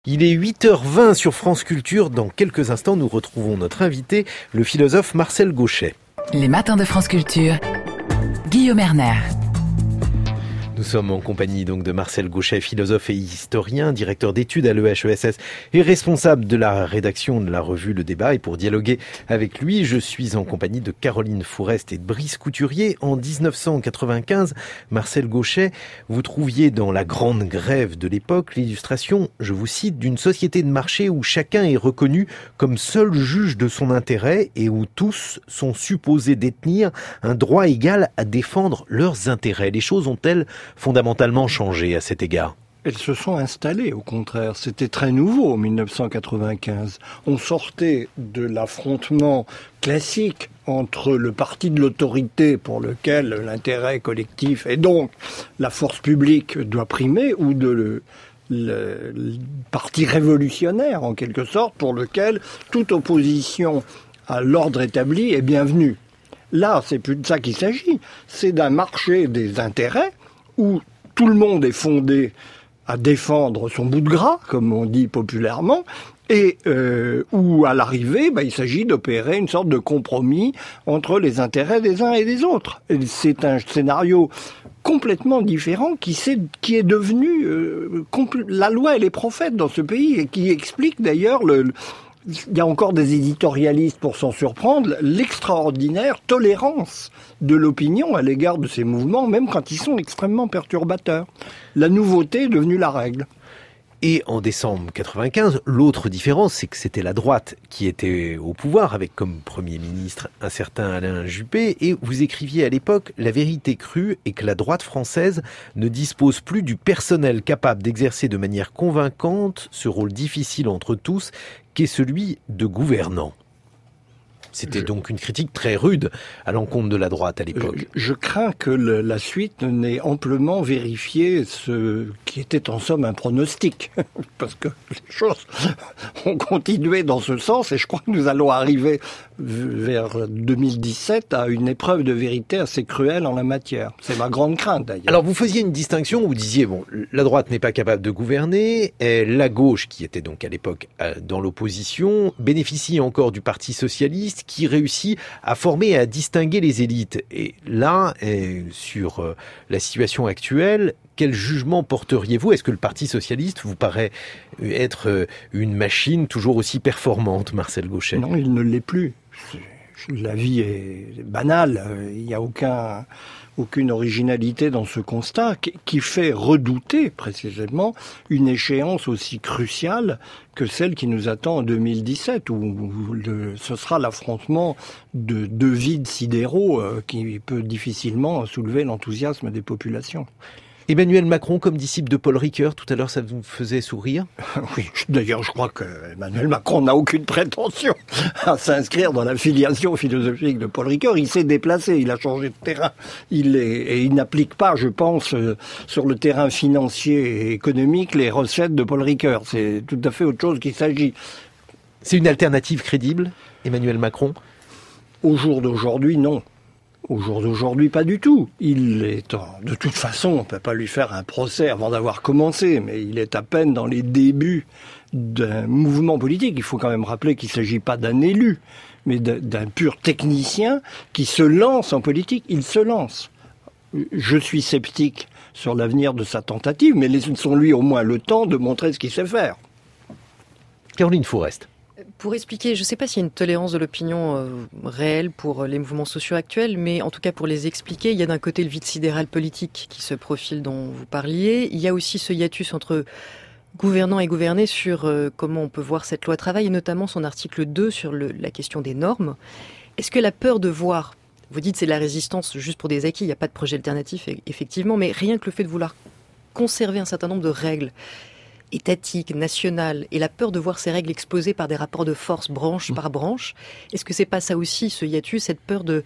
Il est 8h20 sur France Culture. Dans quelques instants, nous retrouvons notre invité, le philosophe Marcel Gauchet. Les matins de France Culture, Guillaume Erner. Nous sommes en compagnie donc de Marcel Gauchet, philosophe et historien, directeur d'études à l'EHESS et responsable de la rédaction de la revue Le Débat. Et pour dialoguer avec lui, je suis en compagnie de Caroline Fourest et de Brice Couturier. En 1995, Marcel Gauchet, vous trouviez dans la grande grève de l'époque l'illustration, je vous cite, d'une société de marché où chacun est reconnu comme seul juge de son intérêt et où tous sont supposés détenir un droit égal à défendre leurs intérêts. Les choses ont-elles fondamentalement changé à cet égard? Elles se sont installées, au contraire. C'était très nouveau en 1995. On sortait de l'affrontement classique entre le parti de l'autorité pour lequel l'intérêt collectif et donc la force publique doit primer ou de le parti révolutionnaire, en quelque sorte, pour lequel toute opposition à l'ordre établi est bienvenue. Là, c'est plus de ça qu'il s'agit. C'est d'un marché des intérêts où tout le monde est fondé à défendre son bout de gras, comme on dit populairement, et où à l'arrivée, il s'agit d'opérer une sorte de compromis entre les intérêts des uns et des autres. Et c'est un scénario complètement différent qui est devenu la loi et les prophètes dans ce pays, et qui explique d'ailleurs il y a encore des éditorialistes pour s'en surprendre, l'extraordinaire tolérance de l'opinion à l'égard de ces mouvements, même quand ils sont extrêmement perturbateurs. La nouveauté est devenue la règle. Et en décembre 95, l'autre différence, c'est que c'était la droite qui était au pouvoir, avec comme Premier ministre un certain Alain Juppé, et vous écriviez à l'époque « La vérité crue est que la droite française ne dispose plus du personnel capable d'exercer de manière convaincante ce rôle difficile entre tous, qu'est celui de gouvernant ». C'était donc une critique très rude à l'encontre de la droite à l'époque. Je crains que la suite n'ait amplement vérifié ce qui était en somme un pronostic. Parce que les choses ont continué dans ce sens et je crois que nous allons arriver vers 2017 à une épreuve de vérité assez cruelle en la matière. C'est ma grande crainte d'ailleurs. Alors vous faisiez une distinction où vous disiez, la droite n'est pas capable de gouverner, et la gauche, qui était donc à l'époque dans l'opposition, bénéficie encore du Parti socialiste, qui réussit à former et à distinguer les élites. Et là, sur la situation actuelle, quel jugement porteriez-vous? Est-ce que le Parti socialiste vous paraît être une machine toujours aussi performante, Marcel Gauchet? Non, il ne l'est plus. La vie est banale. Il n'y a aucune originalité dans ce constat qui fait redouter précisément une échéance aussi cruciale que celle qui nous attend en 2017, où ce sera l'affrontement de deux vides sidéraux qui peut difficilement soulever l'enthousiasme des populations. Emmanuel Macron comme disciple de Paul Ricoeur, tout à l'heure ça vous faisait sourire? Oui, d'ailleurs je crois que Emmanuel Macron n'a aucune prétention à s'inscrire dans la filiation philosophique de Paul Ricoeur. Il s'est déplacé, il a changé de terrain. Il n'applique pas, je pense, sur le terrain financier et économique les recettes de Paul Ricoeur. C'est tout à fait autre chose qu'il s'agit. C'est une alternative crédible, Emmanuel Macron? Au jour d'aujourd'hui, non. Au jour d'aujourd'hui, pas du tout. De toute façon, on ne peut pas lui faire un procès avant d'avoir commencé, mais il est à peine dans les débuts d'un mouvement politique. Il faut quand même rappeler qu'il ne s'agit pas d'un élu, mais d'un pur technicien qui se lance en politique. Il se lance. Je suis sceptique sur l'avenir de sa tentative, mais laissons-lui au moins le temps de montrer ce qu'il sait faire. Caroline Fourest. Pour expliquer, je ne sais pas s'il y a une tolérance de l'opinion réelle pour les mouvements sociaux actuels, mais en tout cas pour les expliquer, il y a d'un côté le vide sidéral politique qui se profile dont vous parliez. Il y a aussi ce hiatus entre gouvernants et gouvernés sur comment on peut voir cette loi travail, et notamment son article 2 sur la question des normes. Est-ce que la peur de voir, vous dites c'est de la résistance juste pour des acquis, il n'y a pas de projet alternatif effectivement, mais rien que le fait de vouloir conserver un certain nombre de règles étatique, nationale, et la peur de voir ces règles exposées par des rapports de force branche par branche, est-ce que c'est pas ça aussi, ce hiatus, cette peur de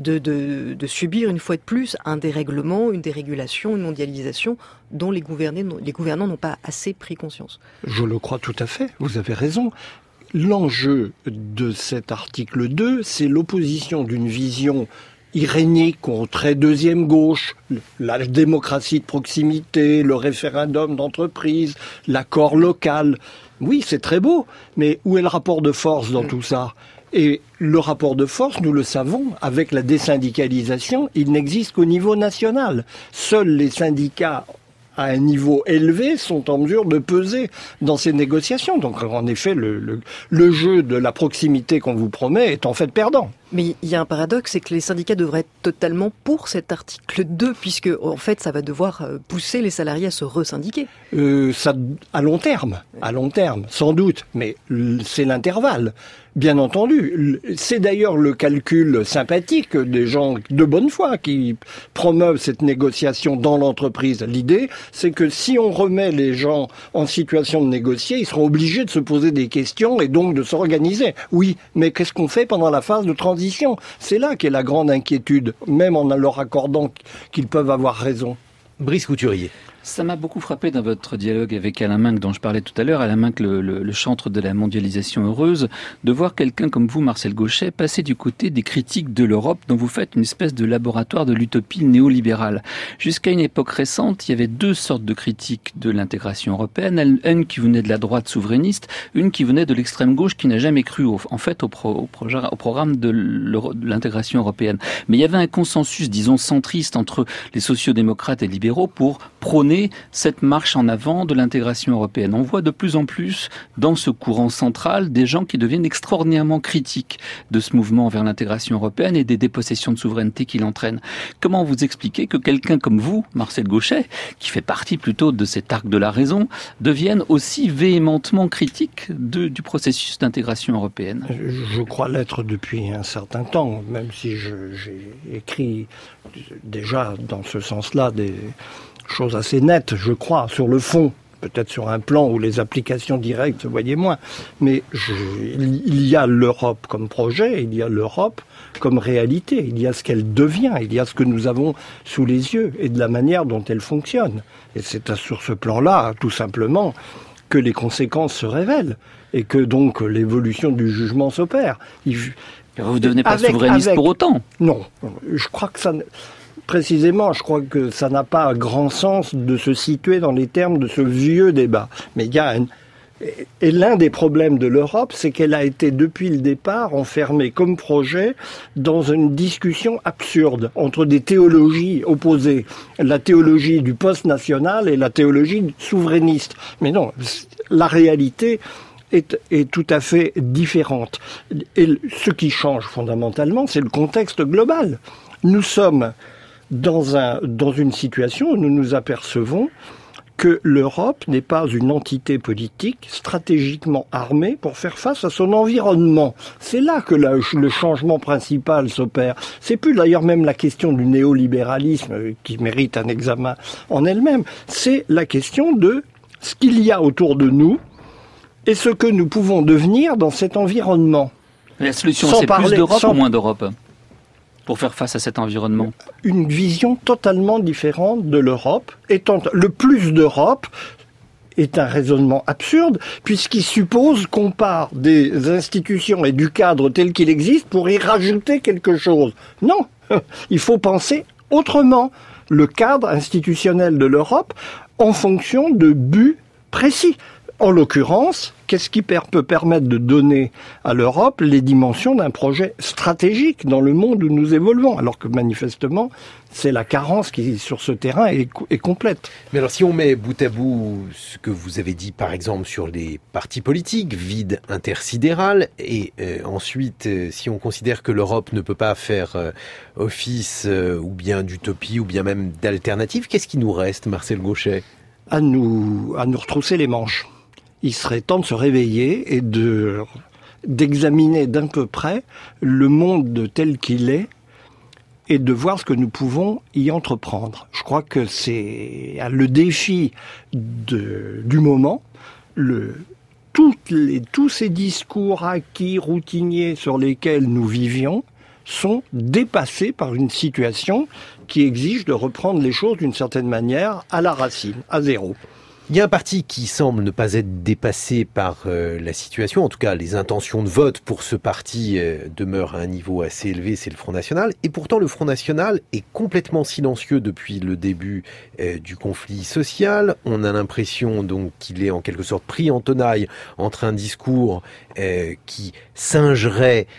subir une fois de plus un dérèglement, une dérégulation, une mondialisation dont les gouvernants n'ont pas assez pris conscience? Je le crois tout à fait, vous avez raison. L'enjeu de cet article 2, c'est l'opposition d'une vision irénique, on très deuxième gauche, la démocratie de proximité, le référendum d'entreprise, l'accord local. Oui, c'est très beau, mais où est le rapport de force dans tout ça ? Et le rapport de force, nous le savons, avec la désyndicalisation, il n'existe qu'au niveau national. Seuls les syndicats à un niveau élevé sont en mesure de peser dans ces négociations. Donc en effet, le jeu de la proximité qu'on vous promet est en fait perdant. Mais il y a un paradoxe, c'est que les syndicats devraient être totalement pour cet article 2, puisque en fait ça va devoir pousser les salariés à se resyndiquer. Ça, à long terme, sans doute, mais c'est l'intervalle. Bien entendu, c'est d'ailleurs le calcul sympathique des gens de bonne foi qui promeuvent cette négociation dans l'entreprise. L'idée, c'est que si on remet les gens en situation de négocier, ils seront obligés de se poser des questions et donc de s'organiser. Oui, mais qu'est-ce qu'on fait pendant la phase de transition ? C'est là qu'est la grande inquiétude, même en leur accordant qu'ils peuvent avoir raison. Brice Couturier. Ça m'a beaucoup frappé dans votre dialogue avec Alain Minc dont je parlais tout à l'heure, Alain Minc, le chantre de la mondialisation heureuse, de voir quelqu'un comme vous, Marcel Gauchet, passer du côté des critiques de l'Europe dont vous faites une espèce de laboratoire de l'utopie néolibérale. Jusqu'à une époque récente, il y avait deux sortes de critiques de l'intégration européenne, une qui venait de la droite souverainiste, une qui venait de l'extrême gauche qui n'a jamais cru au programme de l'intégration européenne. Mais il y avait un consensus, disons, centriste entre les sociodémocrates et libéraux pour prôner cette marche en avant de l'intégration européenne. On voit de plus en plus dans ce courant central des gens qui deviennent extraordinairement critiques de ce mouvement vers l'intégration européenne et des dépossessions de souveraineté qu'il entraîne. Comment vous expliquez que quelqu'un comme vous, Marcel Gauchet, qui fait partie plutôt de cet arc de la raison, devienne aussi véhémentement critique du processus d'intégration européenne ? Je crois l'être depuis un certain temps, même si j'ai écrit déjà dans ce sens-là des chose assez nette, je crois, sur le fond. Peut-être sur un plan où les applications directes se voyaient moins. Mais il y a l'Europe comme projet, il y a l'Europe comme réalité. Il y a ce qu'elle devient, il y a ce que nous avons sous les yeux et de la manière dont elle fonctionne. Et c'est sur ce plan-là, tout simplement, que les conséquences se révèlent et que donc l'évolution du jugement s'opère. Vous ne devenez pas souverainiste pour autant ? Non, je crois que ça... Précisément, je crois que ça n'a pas grand sens de se situer dans les termes de ce vieux débat. Mais il y a et l'un des problèmes de l'Europe, c'est qu'elle a été depuis le départ enfermée comme projet dans une discussion absurde entre des théologies opposées. La théologie du post-national et la théologie souverainiste. Mais non, la réalité est tout à fait différente. Et ce qui change fondamentalement, c'est le contexte global. Nous sommes dans une situation où nous nous apercevons que l'Europe n'est pas une entité politique stratégiquement armée pour faire face à son environnement. C'est là que le changement principal s'opère. C'est plus d'ailleurs même la question du néolibéralisme qui mérite un examen en elle-même. C'est la question de ce qu'il y a autour de nous et ce que nous pouvons devenir dans cet environnement. La solution, c'est plus d'Europe ou moins d'Europe pour faire face à cet environnement? Une vision totalement différente de l'Europe. Le plus d'Europe est un raisonnement absurde, puisqu'il suppose qu'on part des institutions et du cadre tel qu'il existe pour y rajouter quelque chose. Non, il faut penser autrement le cadre institutionnel de l'Europe en fonction de buts précis. En l'occurrence, qu'est-ce qui peut permettre de donner à l'Europe les dimensions d'un projet stratégique dans le monde où nous évoluons, alors que manifestement, c'est la carence qui, sur ce terrain, est complète. Mais alors, si on met bout à bout ce que vous avez dit, par exemple, sur les partis politiques, vide intersidéral, et ensuite, si on considère que l'Europe ne peut pas faire office ou bien d'utopie ou bien même d'alternative, qu'est-ce qui nous reste, Marcel Gauchet ? À nous retrousser les manches. Il serait temps de se réveiller et d'examiner d'un peu près le monde tel qu'il est et de voir ce que nous pouvons y entreprendre. Je crois que c'est le défi du moment. Tous ces discours acquis, routiniers sur lesquels nous vivions sont dépassés par une situation qui exige de reprendre les choses d'une certaine manière à la racine, à zéro. Il y a un parti qui semble ne pas être dépassé par la situation. En tout cas, les intentions de vote pour ce parti demeurent à un niveau assez élevé, c'est le Front National. Et pourtant, le Front National est complètement silencieux depuis le début du conflit social. On a l'impression donc qu'il est en quelque sorte pris en tenaille entre un discours qui singerait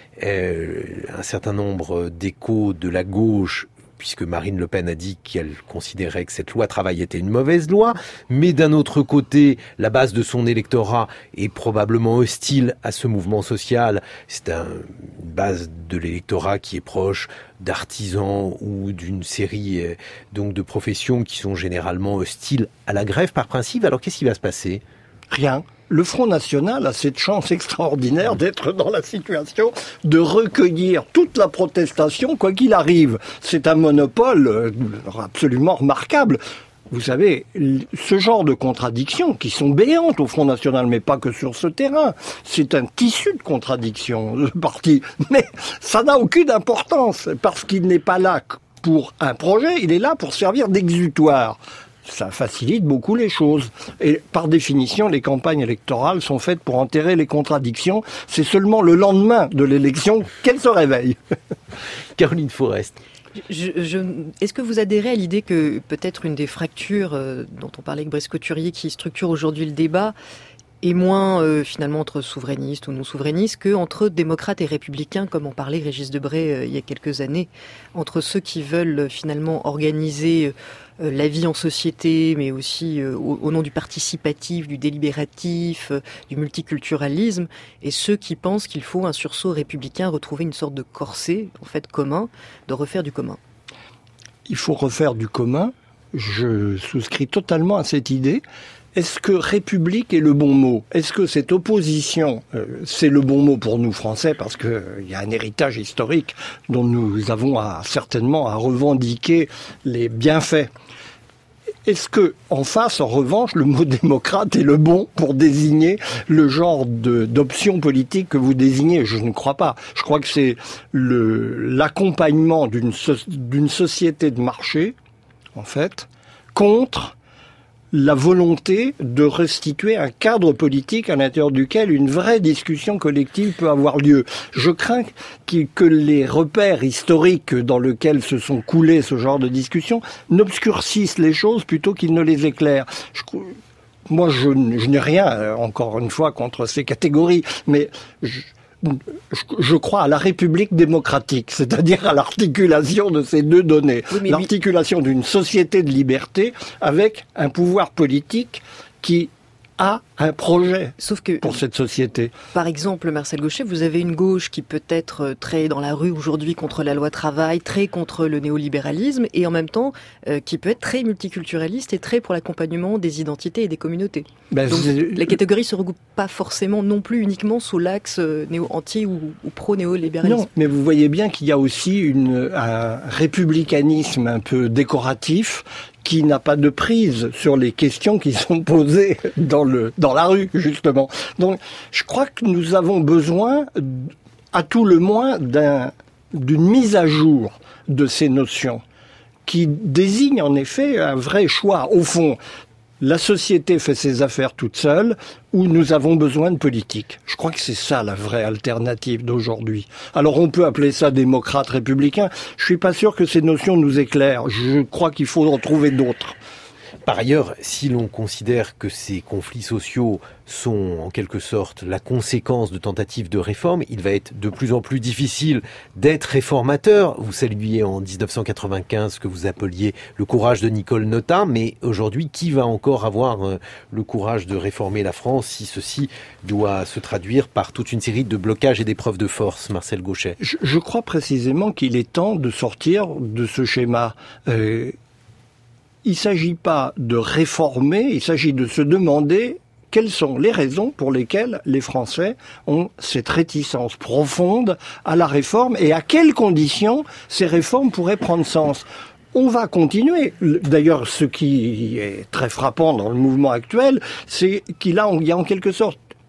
un certain nombre d'échos de la gauche, puisque Marine Le Pen a dit qu'elle considérait que cette loi travail était une mauvaise loi, mais d'un autre côté, la base de son électorat est probablement hostile à ce mouvement social. C'est une base de l'électorat qui est proche d'artisans ou d'une série donc de professions qui sont généralement hostiles à la grève par principe. Alors qu'est-ce qui va se passer ? Rien. Le Front National a cette chance extraordinaire d'être dans la situation de recueillir toute la protestation, quoi qu'il arrive. C'est un monopole absolument remarquable. Vous savez, ce genre de contradictions qui sont béantes au Front National, mais pas que sur ce terrain, c'est un tissu de contradictions, le parti. Mais ça n'a aucune importance, parce qu'il n'est pas là pour un projet, il est là pour servir d'exutoire. Ça facilite beaucoup les choses. Et par définition, les campagnes électorales sont faites pour enterrer les contradictions. C'est seulement le lendemain de l'élection qu'elles se réveillent. Caroline Forest. Est-ce que vous adhérez à l'idée que peut-être une des fractures dont on parlait avec Brice Couturier qui structure aujourd'hui le débat est moins finalement entre souverainistes ou non souverainistes que entre démocrates et républicains, comme en parlait Régis Debray il y a quelques années, entre ceux qui veulent finalement organiser la vie en société, mais aussi au nom du participatif, du délibératif, du multiculturalisme, et ceux qui pensent qu'il faut un sursaut républicain, retrouver une sorte de corset, en fait, commun, de refaire du commun. Il faut refaire du commun. Je souscris totalement à cette idée. Est-ce que république est le bon mot ? Est-ce que cette opposition, c'est le bon mot pour nous Français, parce qu'il y a un héritage historique dont nous avons certainement à revendiquer les bienfaits ? Est-ce que, en face, en revanche, le mot démocrate est le bon pour désigner le genre d'option politique que vous désignez ? Je ne crois pas. Je crois que c'est l'accompagnement d'une société de marché, en fait, contre la volonté de restituer un cadre politique à l'intérieur duquel une vraie discussion collective peut avoir lieu. Je crains que les repères historiques dans lesquels se sont coulés ce genre de discussions n'obscurcissent les choses plutôt qu'ils ne les éclairent. Moi, je n'ai rien, encore une fois, contre ces catégories, mais je crois à la République démocratique, c'est-à-dire à l'articulation de ces deux données. Oui, l'articulation d'une société de liberté avec un pouvoir politique qui a un projet pour cette société. Par exemple, Marcel Gauchet, vous avez une gauche qui peut être très dans la rue aujourd'hui contre la loi travail, très contre le néolibéralisme, et en même temps qui peut être très multiculturaliste et très pour l'accompagnement des identités et des communautés. Donc la catégorie se regroupe pas forcément non plus uniquement sous l'axe anti ou pro-néolibéralisme. Non, mais vous voyez bien qu'il y a aussi un républicanisme un peu décoratif qui n'a pas de prise sur les questions qui sont posées dans la rue, justement. Donc, je crois que nous avons besoin, à tout le moins, d'une mise à jour de ces notions, qui désigne en effet un vrai choix. Au fond, la société fait ses affaires toute seule, ou nous avons besoin de politique. Je crois que c'est ça la vraie alternative d'aujourd'hui. Alors on peut appeler ça démocrate républicain. Je suis pas sûr que ces notions nous éclairent. Je crois qu'il faut en trouver d'autres. Par ailleurs, si l'on considère que ces conflits sociaux sont en quelque sorte la conséquence de tentatives de réforme, il va être de plus en plus difficile d'être réformateur. Vous saluiez en 1995 ce que vous appeliez le courage de Nicole Notat, mais aujourd'hui, qui va encore avoir le courage de réformer la France si ceci doit se traduire par toute une série de blocages et d'épreuves de force, Marcel Gauchet ? Je crois précisément qu'il est temps de sortir de ce schéma. Il ne s'agit pas de réformer, il s'agit de se demander quelles sont les raisons pour lesquelles les Français ont cette réticence profonde à la réforme et à quelles conditions ces réformes pourraient prendre sens. On va continuer. D'ailleurs, ce qui est très frappant dans le mouvement actuel, c'est qu'il y a en quelque sorte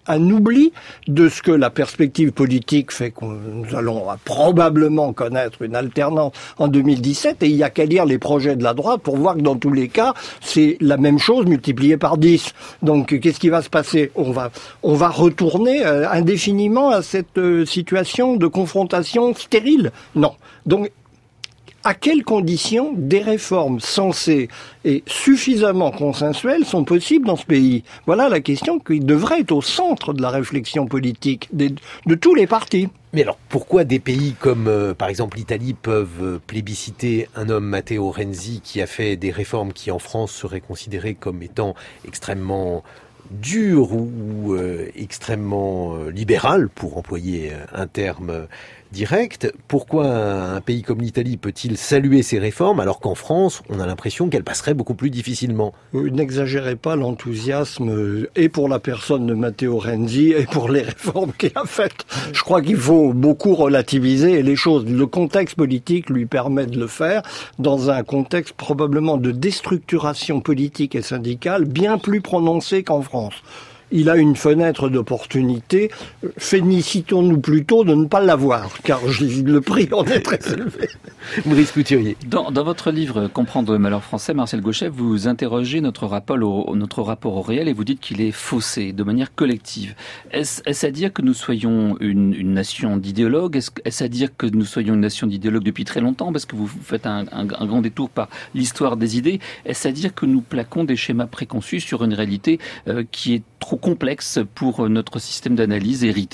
un oubli de ce que la perspective politique fait que nous allons probablement connaître une alternance en 2017, et il y a qu'à lire les projets de la droite pour voir que dans tous les cas, c'est la même chose multipliée par 10. Donc, qu'est-ce qui va se passer ? On va retourner indéfiniment à cette situation de confrontation stérile ? Non. Donc, à quelles conditions des réformes sensées et suffisamment consensuelles sont possibles dans ce pays ? Voilà la question qui devrait être au centre de la réflexion politique de tous les partis. Mais alors, pourquoi des pays comme, par exemple, l'Italie peuvent plébisciter un homme, Matteo Renzi, qui a fait des réformes qui, en France, seraient considérées comme étant extrêmement dures ou extrêmement libérales, pour employer un terme direct? Pourquoi un pays comme l'Italie peut-il saluer ces réformes alors qu'en France, on a l'impression qu'elles passeraient beaucoup plus difficilement? N'exagérez pas l'enthousiasme et pour la personne de Matteo Renzi et pour les réformes qu'il a faites. Je crois qu'il faut beaucoup relativiser les choses. Le contexte politique lui permet de le faire dans un contexte probablement de déstructuration politique et syndicale bien plus prononcé qu'en France. Il a une fenêtre d'opportunité. Félicitons-nous plutôt de ne pas l'avoir, car le prix en est très élevé. Maurice Couturier. Dans votre livre « Comprendre le malheur français », Marcel Gauchet, vous interrogez notre rapport au réel et vous dites qu'il est faussé de manière collective. Est-ce à dire que nous soyons une nation d'idéologues ? Est-ce à dire que nous soyons une nation d'idéologues depuis très longtemps, parce que vous faites un grand détour par l'histoire des idées ? Est-ce à dire que nous plaquons des schémas préconçus sur une réalité qui est trop complexe pour notre système d'analyse hérité ?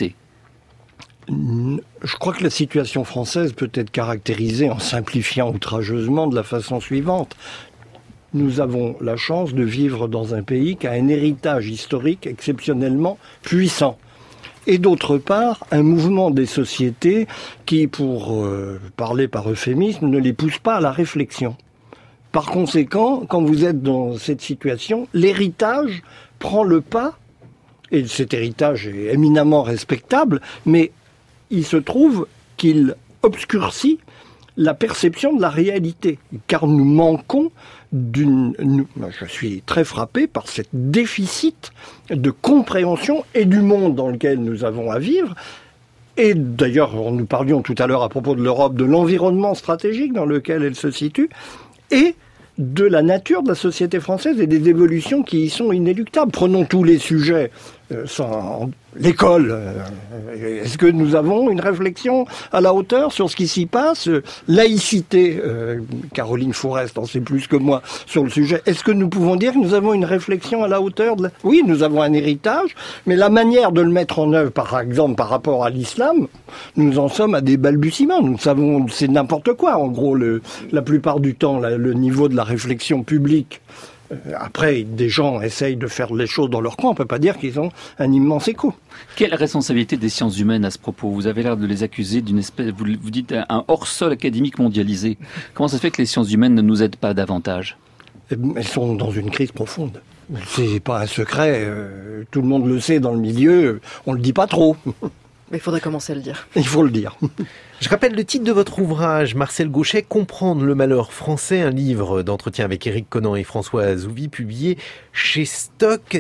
Je crois que la situation française peut être caractérisée en simplifiant outrageusement de la façon suivante. Nous avons la chance de vivre dans un pays qui a un héritage historique exceptionnellement puissant. Et d'autre part, un mouvement des sociétés qui, pour parler par euphémisme, ne les pousse pas à la réflexion. Par conséquent, quand vous êtes dans cette situation, l'héritage prend le pas, et cet héritage est éminemment respectable, mais il se trouve qu'il obscurcit la perception de la réalité, car nous manquons je suis très frappé par ce déficit de compréhension et du monde dans lequel nous avons à vivre. Et d'ailleurs, nous parlions tout à l'heure à propos de l'Europe, de l'environnement stratégique dans lequel elle se situe, et de la nature de la société française et des évolutions qui y sont inéluctables. Prenons tous les sujets. L'école, est-ce que nous avons une réflexion à la hauteur sur ce qui s'y passe ? Laïcité, Caroline Fourest en sait plus que moi sur le sujet. Est-ce que nous pouvons dire que nous avons une réflexion à la hauteur de Oui, nous avons un héritage, mais la manière de le mettre en œuvre, par exemple, par rapport à l'islam, nous en sommes à des balbutiements. Nous savons, c'est n'importe quoi, en gros, la plupart du temps, le niveau de la réflexion publique. Après, des gens essayent de faire les choses dans leur coin, on ne peut pas dire qu'ils ont un immense écho. Quelle responsabilité des sciences humaines à ce propos ? Vous avez l'air de les accuser d'une espèce, vous dites un hors-sol académique mondialisé. Comment ça se fait que les sciences humaines ne nous aident pas davantage ? Elles sont dans une crise profonde. C'est pas un secret, tout le monde le sait dans le milieu, on le dit pas trop. Mais il faudrait commencer à le dire. Il faut le dire. Je rappelle le titre de votre ouvrage, Marcel Gauchet, Comprendre le malheur français, un livre d'entretien avec Éric Conan et François Azouvi, publié chez Stock.